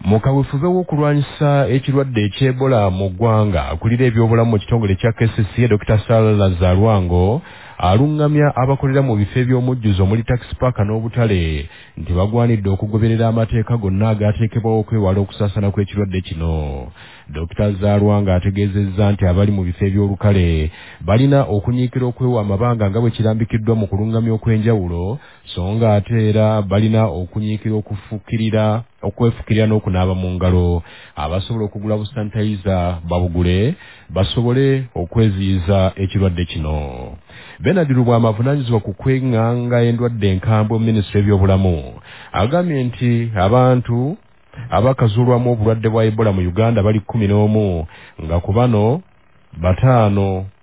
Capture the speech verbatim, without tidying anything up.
mu kaweefube w'okulwanyisa ekirwadde eky'Ebola mu ggwanga akulira ebyobulamu mu kitongole kya K C C Dokita Sarah Zarwango alungamya abakolera mu bifo eby'omujjuzo omuli taxi park n'obutale nti bagwanidde okugoberera amateeka gonna agaateekebwawo okwewala okusaasana kw'ekirwadde kino. Dokita Zarwango ategeezezza nti abali mu bifo eby'olukale balina okunyiikira okwewa amabanga nga bwe kirambikiddwa mu kulungamya okw'enjawulo, so nga ate era balina okunyiikira okufukirira okwefukirira n'okunaaba mu ngalo. Abasobola okugula bu sanitayiza babugule basobole okweziyiza ekirwadde kino. Bernard Lubwama avunaanyizibwa ku kwenganga endwadde enkambwe mu minisitule y'ebyobulamu agambye nti abantu abakazuulwamu obulwadde bwa Ebola mu Uganda bali kkumi n'omu nga ku bano bataano